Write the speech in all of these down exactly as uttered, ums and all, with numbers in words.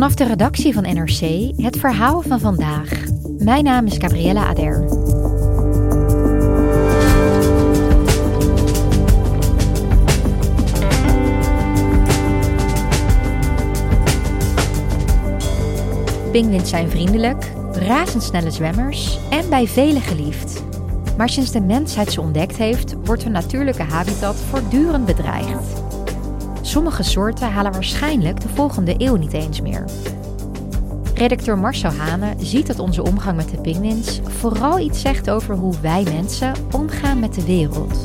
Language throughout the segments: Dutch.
Vanaf de redactie van N R C het verhaal van vandaag. Mijn naam is Gabriella Ader. Pinguïns zijn vriendelijk, razendsnelle zwemmers en bij velen geliefd. Maar sinds de mensheid ze ontdekt heeft, wordt hun natuurlijke habitat voortdurend bedreigd. Sommige soorten halen waarschijnlijk de volgende eeuw niet eens meer. Redacteur Marcel Hane ziet dat onze omgang met de pinguïns vooral iets zegt over hoe wij mensen omgaan met de wereld.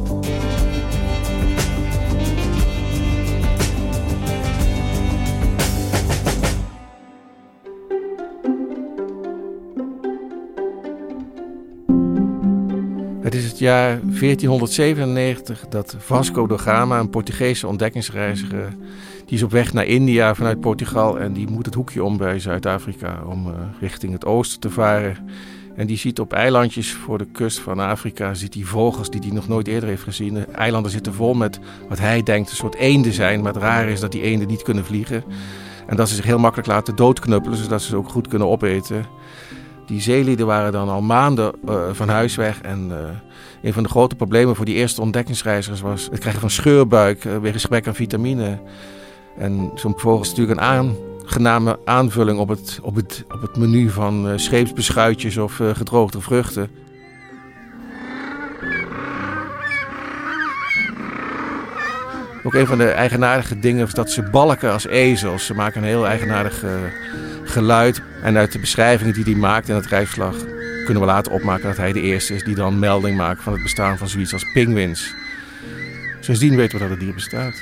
Het is het jaar veertienhonderdzevenennegentig dat Vasco da Gama, een Portugese ontdekkingsreiziger, die is op weg naar India vanuit Portugal en die moet het hoekje om bij Zuid-Afrika om uh, richting het oosten te varen. En die ziet op eilandjes voor de kust van Afrika ziet hij vogels die hij nog nooit eerder heeft gezien. De eilanden zitten vol met wat hij denkt een soort eenden zijn, maar het rare is dat die eenden niet kunnen vliegen. En dat ze zich heel makkelijk laten doodknuppelen, zodat ze ze ook goed kunnen opeten. Die zeelieden waren dan al maanden uh, van huis weg en uh, een van de grote problemen voor die eerste ontdekkingsreizigers was het krijgen van scheurbuik uh, wegens gebrek aan vitamine. En zo'n vogel is natuurlijk een aangename aanvulling op het, op het, op het menu van uh, scheepsbeschuitjes of uh, gedroogde vruchten. Ook een van de eigenaardige dingen is dat ze balken als ezels. Ze maken een heel eigenaardig uh, geluid. En uit de beschrijvingen die hij maakt in het reisverslag kunnen we later opmaken dat hij de eerste is die dan melding maakt van het bestaan van zoiets als pinguïns. Sindsdien weten we dat het dier bestaat.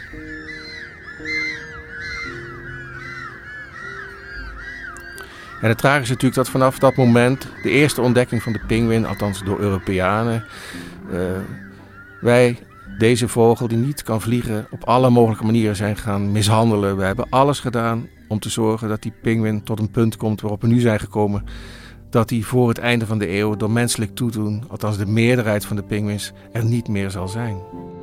En het tragische is natuurlijk dat vanaf dat moment de eerste ontdekking van de pinguïn, althans door Europeanen, uh, wij deze vogel die niet kan vliegen op alle mogelijke manieren zijn gaan mishandelen. We hebben alles gedaan om te zorgen dat die pinguïn tot een punt komt waarop we nu zijn gekomen. Dat die voor het einde van de eeuw door menselijk toedoen, althans de meerderheid van de pinguïns, er niet meer zal zijn.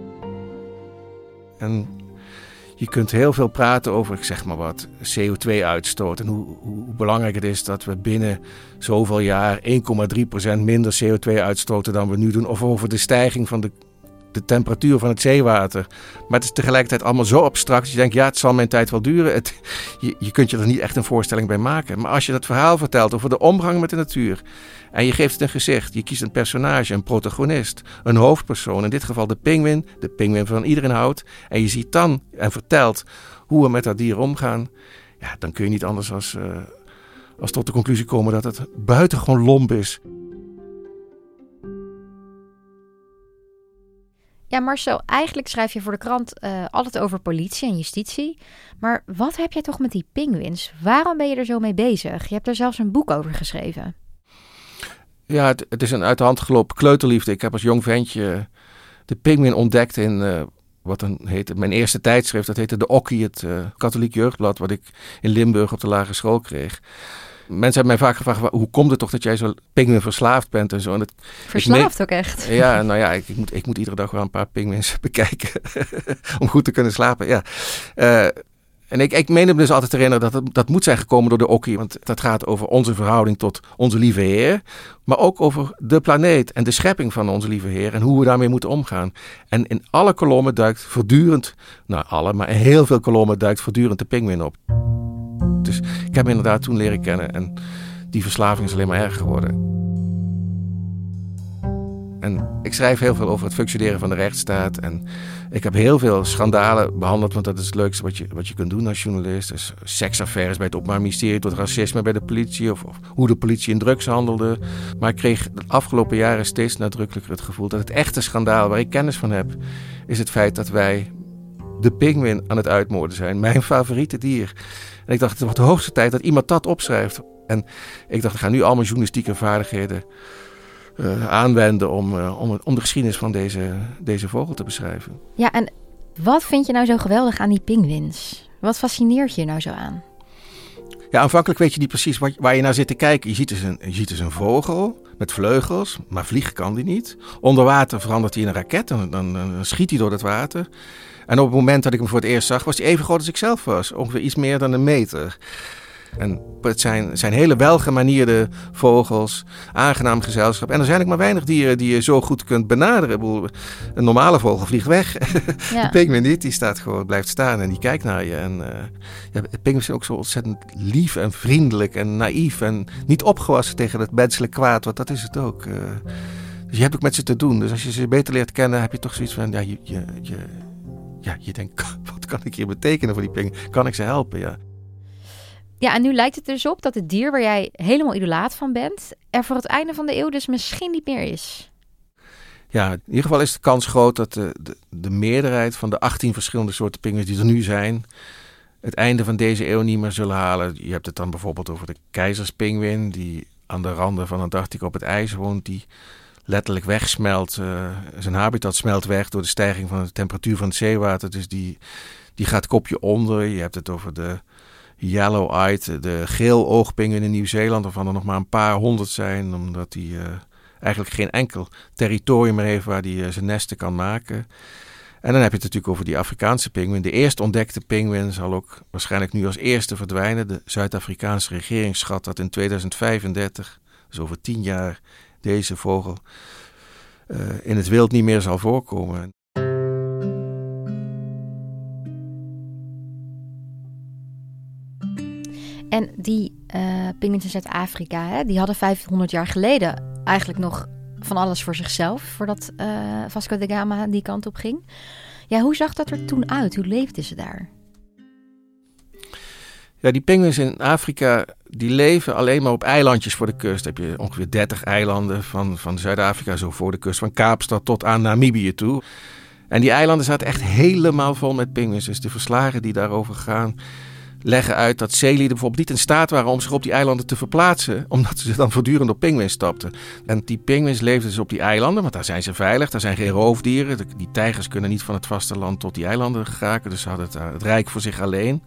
En je kunt heel veel praten over, ik zeg maar wat, C O twee uitstoot. En hoe, hoe belangrijk het is dat we binnen zoveel jaar één komma drie procent minder C O twee uitstoten dan we nu doen. Of over de stijging van de de temperatuur van het zeewater. Maar het is tegelijkertijd allemaal zo abstract dat je denkt, ja, het zal mijn tijd wel duren. Het, je, je kunt je er niet echt een voorstelling bij maken. Maar als je dat verhaal vertelt over de omgang met de natuur en je geeft het een gezicht, je kiest een personage, een protagonist, een hoofdpersoon, in dit geval de pinguïn, de pinguïn van iedereen houdt, en je ziet dan en vertelt hoe we met dat dier omgaan, ja, dan kun je niet anders als, uh, als tot de conclusie komen dat het buitengewoon lomp is. Ja, Marcel, eigenlijk schrijf je voor de krant uh, altijd over politie en justitie. Maar wat heb jij toch met die pinguïns? Waarom ben je er zo mee bezig? Je hebt er zelfs een boek over geschreven. Ja, het, het is een uit de hand gelopen kleuterliefde. Ik heb als jong ventje de pinguïn ontdekt in uh, wat dan heette, mijn eerste tijdschrift. Dat heette De Okkie, het uh, katholiek jeugdblad wat ik in Limburg op de lagere school kreeg. Mensen hebben mij vaak gevraagd, hoe komt het toch dat jij zo pinguïn verslaafd bent en zo. En dat, verslaafd me- ook echt? Ja, nou ja, ik, ik, moet, ik moet iedere dag wel een paar pinguïns bekijken om goed te kunnen slapen. Ja. Uh, en ik, ik meen me dus altijd te herinneren dat het, dat moet zijn gekomen door de Okkie. Want dat gaat over onze verhouding tot onze lieve Heer. Maar ook over de planeet en de schepping van onze lieve Heer. En hoe we daarmee moeten omgaan. En in alle kolommen duikt voortdurend, nou alle, maar in heel veel kolommen duikt voortdurend de pinguïn op. Dus ik heb hem inderdaad toen leren kennen en die verslaving is alleen maar erger geworden. En ik schrijf heel veel over het functioneren van de rechtsstaat en ik heb heel veel schandalen behandeld, want dat is het leukste wat je, wat je kunt doen als journalist. Dus seksaffaires bij het Openbaar Ministerie, tot racisme bij de politie of, of hoe de politie in drugs handelde. Maar ik kreeg de afgelopen jaren steeds nadrukkelijker het gevoel dat het echte schandaal waar ik kennis van heb, is het feit dat wij de pinguïn aan het uitmoorden zijn. Mijn favoriete dier. En ik dacht, het wordt de hoogste tijd dat iemand dat opschrijft. En ik dacht, ik ga nu al mijn journalistieke vaardigheden uh, aanwenden om, uh, om, om de geschiedenis van deze, deze vogel te beschrijven. Ja, en wat vind je nou zo geweldig aan die pinguïns? Wat fascineert je nou zo aan? Ja, aanvankelijk weet je niet precies waar, waar je naar zit te kijken. Je ziet, dus een, je ziet dus een vogel met vleugels, maar vliegen kan die niet. Onder water verandert hij in een raket, dan, dan, dan schiet hij door het water. En op het moment dat ik hem voor het eerst zag, was hij even groot als ik zelf was. Ongeveer iets meer dan een meter. En het zijn, zijn hele welgemanierde vogels, aangenaam gezelschap. En er zijn ook maar weinig dieren die je zo goed kunt benaderen. Een normale vogel vliegt weg. Ja. De pinguïn niet, die staat gewoon, blijft staan en die kijkt naar je. En, uh, ja, pinguïns zijn ook zo ontzettend lief en vriendelijk en naïef en niet opgewassen tegen het menselijk kwaad, want dat is het ook. Uh, dus je hebt ook met ze te doen. Dus als je ze beter leert kennen, heb je toch zoiets van, ja, je, je, je, ja, je denkt, wat kan ik hier betekenen voor die pinguïn? Kan ik ze helpen, ja. Ja, en nu lijkt het dus op dat het dier waar jij helemaal idolaat van bent, er voor het einde van de eeuw dus misschien niet meer is. Ja, in ieder geval is de kans groot dat de, de, de meerderheid van de achttien verschillende soorten pinguïns die er nu zijn, het einde van deze eeuw niet meer zullen halen. Je hebt het dan bijvoorbeeld over de keizerspinguïn, die aan de randen van Antarctica op het ijs woont, die letterlijk wegsmelt. Uh, zijn habitat smelt weg door de stijging van de temperatuur van het zeewater. Dus die, die gaat kopje onder. Je hebt het over de yellow-eyed, de geel-oogpinguïn in Nieuw-Zeeland, waarvan er nog maar een paar honderd zijn, omdat die uh, eigenlijk geen enkel territorium meer heeft waar die uh, zijn nesten kan maken. En dan heb je het natuurlijk over die Afrikaanse pinguïn. De eerst ontdekte pinguïn zal ook waarschijnlijk nu als eerste verdwijnen. De Zuid-Afrikaanse regering schat dat in tweeduizend vijfendertig, dus over tien jaar, deze vogel uh, in het wild niet meer zal voorkomen. En die uh, pinguïns in Zuid-Afrika, hè, die hadden vijfhonderd jaar geleden eigenlijk nog van alles voor zichzelf, voordat uh, Vasco da Gama die kant op ging. Ja, hoe zag dat er toen uit? Hoe leefden ze daar? Ja, die pinguïns in Afrika, die leven alleen maar op eilandjes voor de kust. Dan heb je ongeveer dertig eilanden van, van Zuid-Afrika, zo voor de kust, van Kaapstad tot aan Namibië toe. En die eilanden zaten echt helemaal vol met pinguïns. Dus de verslagen die daarover gaan leggen uit dat zeelieden bijvoorbeeld niet in staat waren om zich op die eilanden te verplaatsen, omdat ze dan voortdurend op pinguïns stapten. En die pinguïns leefden dus op die eilanden, want daar zijn ze veilig, daar zijn geen roofdieren. Die tijgers kunnen niet van het vasteland tot die eilanden geraken, dus ze hadden het, het rijk voor zich alleen.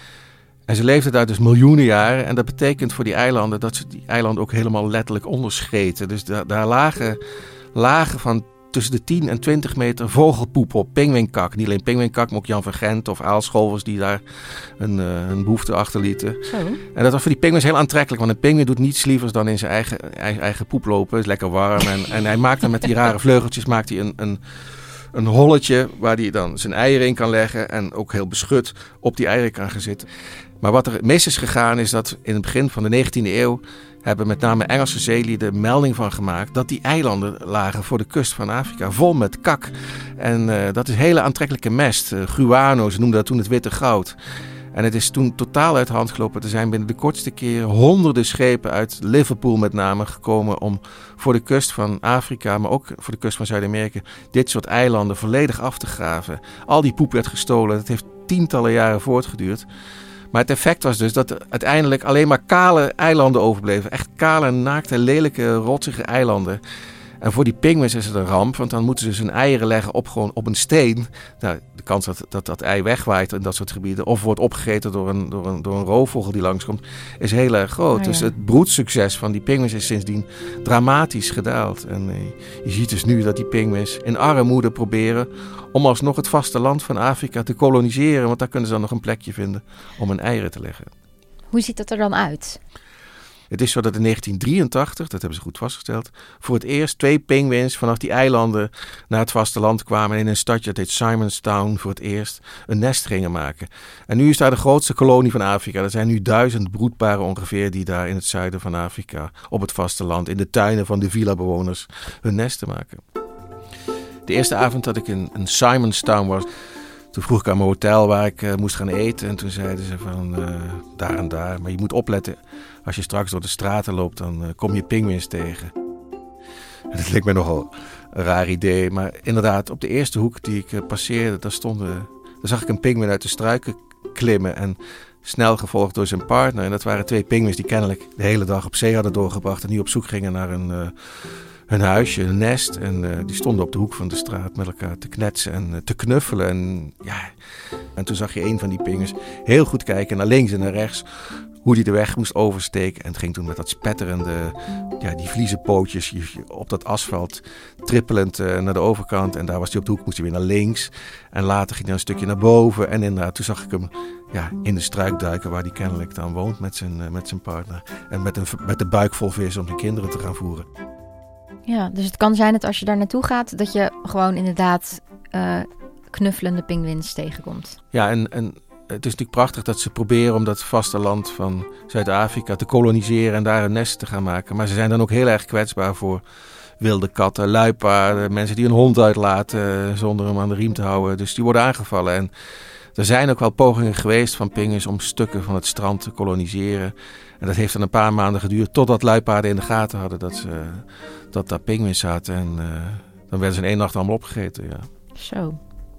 En ze leefden daar dus miljoenen jaren en dat betekent voor die eilanden dat ze die eilanden ook helemaal letterlijk onderscheten. Dus da- daar lagen lagen van tussen de tien en twintig meter vogelpoep op, pinguïnkak. Niet alleen pinguïnkak, maar ook Jan van Gent of aalscholvers die daar een, uh, een behoefte achterlieten. Zo. En dat was voor die pinguïns heel aantrekkelijk, want een pinguïn doet niets lievers dan in zijn eigen, eigen, eigen poep lopen. Het is lekker warm en, en hij maakt dan met die rare vleugeltjes maakt hij een, een, een holletje waar hij dan zijn eieren in kan leggen en ook heel beschut op die eieren kan gaan zitten. Maar wat er mis is gegaan is dat in het begin van de negentiende eeuw hebben met name Engelse zeelieden melding van gemaakt dat die eilanden lagen voor de kust van Afrika, vol met kak. En uh, dat is hele aantrekkelijke mest. Uh, guano, ze noemden dat toen het witte goud. En het is toen totaal uit de hand gelopen. Er zijn binnen de kortste keer honderden schepen uit Liverpool met name gekomen om voor de kust van Afrika, maar ook voor de kust van Zuid-Amerika, dit soort eilanden volledig af te graven. Al die poep werd gestolen. Het heeft tientallen jaren voortgeduurd. Maar het effect was dus dat er uiteindelijk alleen maar kale eilanden overbleven. Echt kale, naakte, lelijke, rotsige eilanden. En voor die pinguïns is het een ramp, want dan moeten ze hun eieren leggen op, gewoon op een steen. Nou, de kans dat, dat dat ei wegwaait in dat soort gebieden, of wordt opgegeten door een, door een, door een roofvogel die langskomt, is heel erg groot. Oh, ja. Dus het broedsucces van die pinguïns is sindsdien dramatisch gedaald. En eh, je ziet dus nu dat die pinguïns in armoede proberen om alsnog het vasteland van Afrika te koloniseren, want daar kunnen ze dan nog een plekje vinden om hun eieren te leggen. Hoe ziet dat er dan uit? Het is zo dat in negentien drieëntachtig, dat hebben ze goed vastgesteld, voor het eerst twee pinguïns vanaf die eilanden naar het vasteland kwamen en in een stadje, dat heet Simonstown, voor het eerst een nest gingen maken. En nu is daar de grootste kolonie van Afrika. Er zijn nu duizend broedparen ongeveer die daar in het zuiden van Afrika, op het vasteland, in de tuinen van de villa-bewoners, hun nesten maken. De eerste avond dat ik in, in Simonstown was, toen vroeg ik aan mijn hotel waar ik uh, moest gaan eten. En toen zeiden ze van uh, daar en daar. Maar je moet opletten, als je straks door de straten loopt, dan uh, kom je pinguïns tegen. En dat leek me nogal een raar idee. Maar inderdaad, op de eerste hoek die ik uh, passeerde, daar, stonden, daar zag ik een pinguïn uit de struiken klimmen. En snel gevolgd door zijn partner. En dat waren twee pinguïns die kennelijk de hele dag op zee hadden doorgebracht. En nu op zoek gingen naar een... Uh, Hun huisje, een nest. En uh, die stonden op de hoek van de straat met elkaar te knetsen en uh, te knuffelen. En ja, En toen zag je een van die pinguïns heel goed kijken naar links en naar rechts, hoe hij de weg moest oversteken. En het ging toen met dat spetterende, ja, die vliezen pootjes op dat asfalt, trippelend uh, naar de overkant. En daar was hij op de hoek, moest hij weer naar links. En later ging hij een stukje naar boven. En inderdaad, toen zag ik hem ja, in de struik duiken, waar hij kennelijk dan woont met zijn, uh, met zijn partner. En met, een, met de buik vol vis om zijn kinderen te gaan voeren. Ja, dus het kan zijn dat als je daar naartoe gaat, dat je gewoon inderdaad uh, knuffelende pinguïns tegenkomt. Ja, en... en het is natuurlijk prachtig dat ze proberen om dat vasteland van Zuid-Afrika te koloniseren en daar een nest te gaan maken. Maar ze zijn dan ook heel erg kwetsbaar voor wilde katten, luipaarden, mensen die een hond uitlaten zonder hem aan de riem te houden. Dus die worden aangevallen. En er zijn ook wel pogingen geweest van pinguïns om stukken van het strand te koloniseren. En dat heeft dan een paar maanden geduurd totdat luipaarden in de gaten hadden dat, ze, dat daar pinguïns zaten. En uh, dan werden ze in één nacht allemaal opgegeten. Ja. Zo.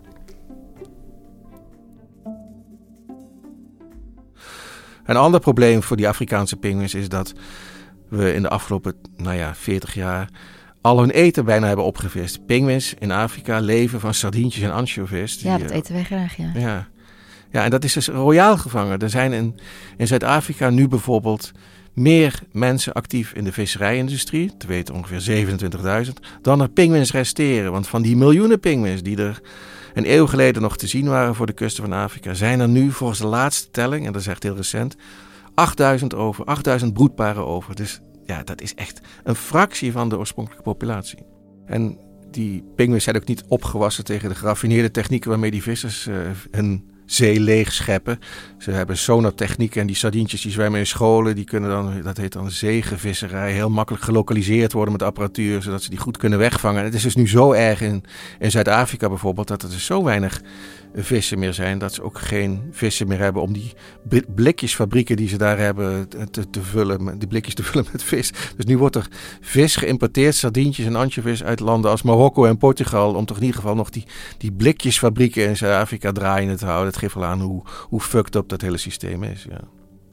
Een ander probleem voor die Afrikaanse pinguïns is dat we in de afgelopen nou ja, veertig jaar al hun eten bijna hebben opgevist. Pinguïns in Afrika leven van sardientjes en ansjovis. Ja, dat eten wij graag, ja. ja. Ja, en dat is dus royaal gevangen. Er zijn in, in Zuid-Afrika nu bijvoorbeeld meer mensen actief in de visserijindustrie, te weten ongeveer zevenentwintigduizend, dan er pinguïns resteren. Want van die miljoenen pinguïns die er een eeuw geleden nog te zien waren voor de kusten van Afrika, zijn er nu volgens de laatste telling, en dat is echt heel recent, achtduizend over, achtduizend broedparen over. Dus ja, dat is echt een fractie van de oorspronkelijke populatie. En die pinguïns zijn ook niet opgewassen tegen de geraffineerde technieken waarmee die vissers uh, hun zee leeg scheppen. Ze hebben sonartechnieken en die sardientjes die zwemmen in scholen, die kunnen dan, dat heet dan zeegevisserij, heel makkelijk gelokaliseerd worden met apparatuur, zodat ze die goed kunnen wegvangen. En het is dus nu zo erg in, in Zuid-Afrika bijvoorbeeld, dat er dus zo weinig vissen meer zijn, dat ze ook geen vissen meer hebben om die blikjesfabrieken die ze daar hebben te, te vullen, die blikjes te vullen met vis. Dus nu wordt er vis geïmporteerd, sardientjes en ansjovis uit landen als Marokko en Portugal, om toch in ieder geval nog die, die blikjesfabrieken in Zuid-Afrika draaiende te houden. Het geeft wel aan hoe, hoe fucked up dat hele systeem is. Ja.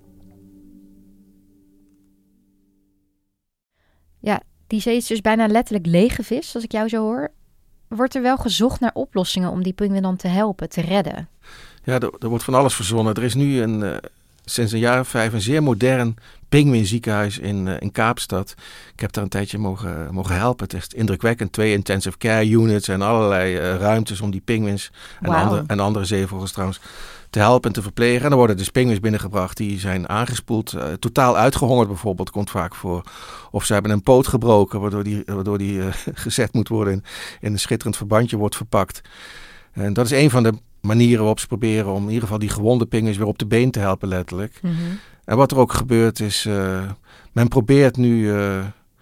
Ja, die zee is dus bijna letterlijk lege vis, als ik jou zo hoor. Wordt er wel gezocht naar oplossingen om die pinguïn dan te helpen, te redden? Ja, er, er wordt van alles verzonnen. Er is nu een, uh, sinds een jaar of vijf een zeer modern pinguïnziekenhuis in, uh, in Kaapstad. Ik heb daar een tijdje mogen, uh, mogen helpen. Het is indrukwekkend. Twee intensive care units en allerlei uh, ruimtes om die pinguïns en, wow. andere, en andere zeevogels trouwens te helpen en te verplegen. En dan worden dus pinguïns binnengebracht die zijn aangespoeld. Uh, totaal uitgehongerd bijvoorbeeld komt vaak voor. Of ze hebben een poot gebroken waardoor die, waardoor die uh, gezet moet worden in, in een schitterend verbandje wordt verpakt. En dat is een van de manieren waarop ze proberen om in ieder geval die gewonde pinguïns weer op de been te helpen letterlijk. Mm-hmm. En wat er ook gebeurt is, uh, men probeert nu uh,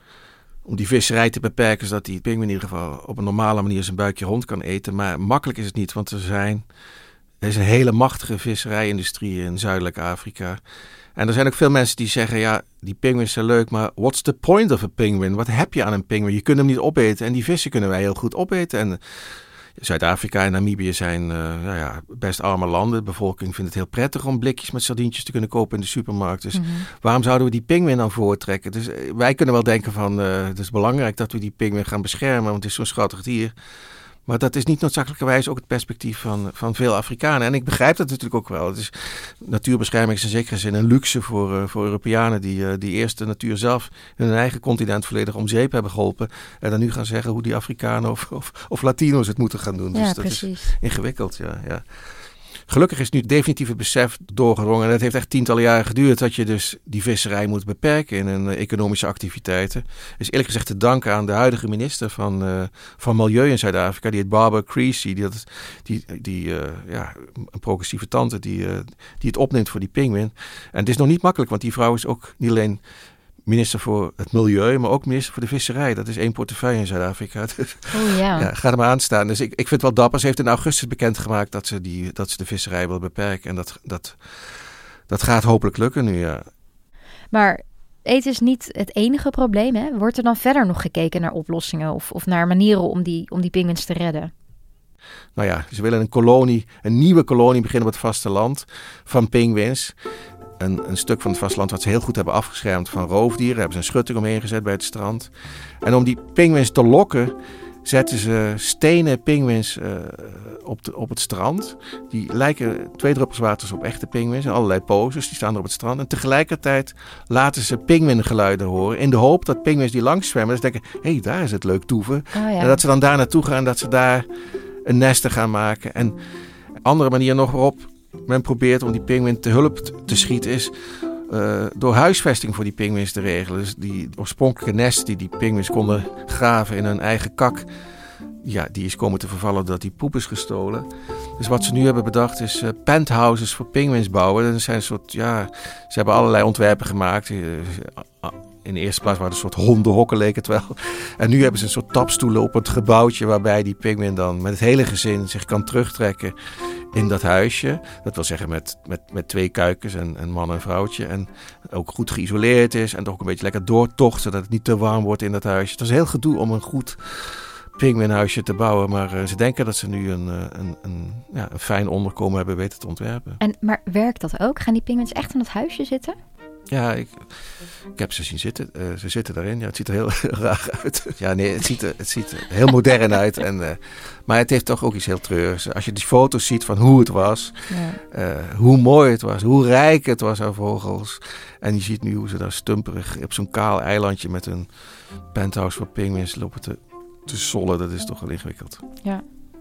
om die visserij te beperken, zodat die pinguïn in ieder geval op een normale manier zijn buikje rond kan eten. Maar makkelijk is het niet, want er zijn... Er is een hele machtige visserijindustrie in Zuidelijk Afrika. En er zijn ook veel mensen die zeggen, ja, die pinguïns zijn leuk, maar what's the point of a penguin? Wat heb je aan een pinguïn? Je kunt hem niet opeten en die vissen kunnen wij heel goed opeten. En Zuid-Afrika en Namibië zijn uh, nou ja, best arme landen. De bevolking vindt het heel prettig om blikjes met sardientjes te kunnen kopen in de supermarkt. Dus mm-hmm. waarom zouden we die pinguïn dan voortrekken? Dus uh, wij kunnen wel denken van, uh, het is belangrijk dat we die pinguïn gaan beschermen, want het is zo'n schattig dier. Maar dat is niet noodzakelijkerwijs ook het perspectief van, van veel Afrikanen. En ik begrijp dat natuurlijk ook wel. Het is, natuurbescherming is in zekere zin een luxe voor, uh, voor Europeanen die, uh, die eerst de natuur zelf in hun eigen continent volledig om zeep hebben geholpen. En dan nu gaan zeggen hoe die Afrikanen of, of, of Latino's het moeten gaan doen. Ja, dus dat precies. is ingewikkeld, ja, ja. Gelukkig is nu definitief het besef doorgedrongen. En het heeft echt tientallen jaren geduurd dat je dus die visserij moet beperken in een, uh, economische activiteiten. Is eerlijk gezegd te danken aan de huidige minister van, uh, van Milieu in Zuid-Afrika. Die heet Barbara Creecy. Die, die, die uh, ja, een progressieve tante die, uh, die het opneemt voor die pinguïn. En het is nog niet makkelijk, want die vrouw is ook niet alleen minister voor het milieu, maar ook minister voor de visserij. Dat is één portefeuille in Zuid-Afrika. Dus, oh ja. ja, gaat er maar aan staan. Dus ik, ik vind het wel dapper. Ze heeft in augustus bekendgemaakt dat ze, die, dat ze de visserij wil beperken. En dat, dat, dat gaat hopelijk lukken nu, ja. Maar eten is niet het enige probleem, hè? Wordt er dan verder nog gekeken naar oplossingen of, of naar manieren om die, om die pinguïns te redden? Nou ja, ze willen een kolonie, een nieuwe kolonie beginnen op het vasteland van pinguïns. Een, een stuk van het vasteland wat ze heel goed hebben afgeschermd van roofdieren. Daar hebben ze een schutting omheen gezet bij het strand. En om die pinguïns te lokken zetten ze stenen pinguïns uh, op, de, op het strand. Die lijken twee druppels water op echte pinguïns en allerlei poses. Die staan er op het strand. En tegelijkertijd laten ze pinguïngeluiden horen in de hoop dat pinguïns die langs zwemmen, dus denken, hé, hey, daar is het leuk toeven. Oh, ja. En dat ze dan daar naartoe gaan en dat ze daar een nesten gaan maken. En een andere manier nog waarop men probeert om die pinguïn te hulp te schieten is Uh, door huisvesting voor die pinguïns te regelen. Dus die oorspronkelijke nest die die pinguïns konden graven in hun eigen kak, ja, die is komen te vervallen doordat die poep is gestolen. Dus wat ze nu hebben bedacht is uh, penthouses voor pinguïns bouwen. Dat zijn een soort, ja, ze hebben allerlei ontwerpen gemaakt. Uh, in de eerste plaats waren het een soort hondenhokken, leek het wel. En nu hebben ze een soort tapstoelen op het gebouwtje waarbij die pinguïn dan met het hele gezin zich kan terugtrekken in dat huisje. Dat wil zeggen met, met, met twee kuikens en een man en vrouwtje. En ook goed geïsoleerd is en toch ook een beetje lekker doortocht, zodat het niet te warm wordt in dat huisje. Het is heel gedoe om een goed pinguïnhuisje te bouwen. Maar uh, ze denken dat ze nu een, een, een, ja, een fijn onderkomen hebben weten te ontwerpen. En, maar werkt dat ook? Gaan die pinguïns echt in dat huisje zitten? Ja, ik, ik heb ze zien zitten. Uh, ze zitten daarin. Ja, het ziet er heel raar uit. Ja, nee, het ziet er, het ziet er heel modern uit. En, uh, maar het heeft toch ook iets heel treurigs. Als je die foto's ziet van hoe het was, ja. uh, hoe mooi het was, hoe rijk het was aan vogels. En je ziet nu hoe ze daar stumperig op zo'n kaal eilandje met een penthouse voor pinguïns lopen te, te sollen. Dat is toch wel ingewikkeld. Ja.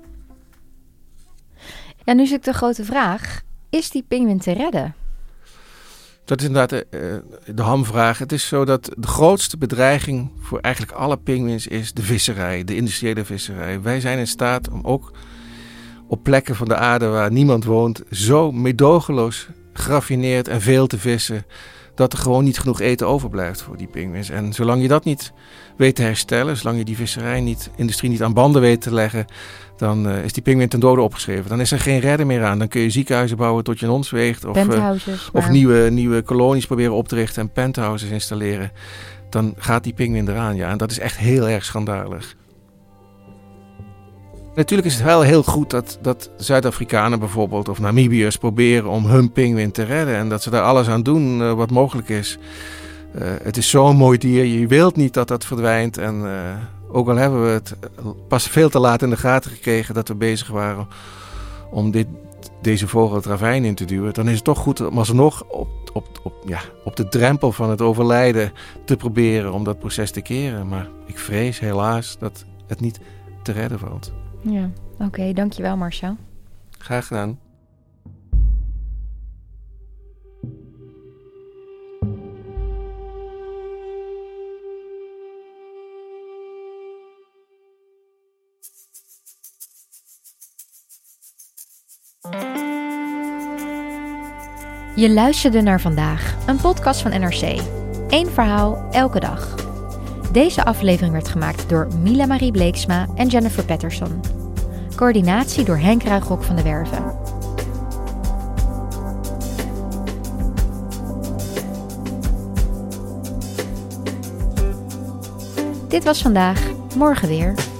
Ja, nu is ook de grote vraag. Is die pinguïn te redden? Dat is inderdaad de, de hamvraag. Het is zo dat de grootste bedreiging voor eigenlijk alle pinguïns is de visserij, de industriële visserij. Wij zijn in staat om ook op plekken van de aarde waar niemand woont zo meedogenloos geraffineerd en veel te vissen dat er gewoon niet genoeg eten overblijft voor die pinguïns. En zolang je dat niet weet te herstellen, zolang je die visserij niet, industrie niet aan banden weet te leggen, dan uh, is die pinguïn ten dode opgeschreven. Dan is er geen redder meer aan. Dan kun je ziekenhuizen bouwen tot je een ons weegt. Of, uh, of nieuwe, nieuwe kolonies proberen op te richten en penthouses installeren. Dan gaat die pinguïn eraan, ja. En dat is echt heel erg schandalig. Natuurlijk is het wel heel goed dat, dat Zuid-Afrikanen bijvoorbeeld of Namibiërs proberen om hun pinguïn te redden. En dat ze daar alles aan doen uh, wat mogelijk is. Uh, het is zo'n mooi dier. Je wilt niet dat dat verdwijnt. En uh, ook al hebben we het pas veel te laat in de gaten gekregen dat we bezig waren om dit, deze vogel het ravijn in te duwen. Dan is het toch goed om alsnog op, op, op, ja, op de drempel van het overlijden te proberen om dat proces te keren. Maar ik vrees helaas dat het niet te redden valt. Ja, oké. Okay, dankjewel Marcel. Graag gedaan. Je luisterde naar Vandaag, een podcast van N R C. Eén verhaal, elke dag. Deze aflevering werd gemaakt door Mila Marie Bleeksma en Jennifer Patterson. Coördinatie door Henk Ruigrok van de Werven. Dit was Vandaag, morgen weer.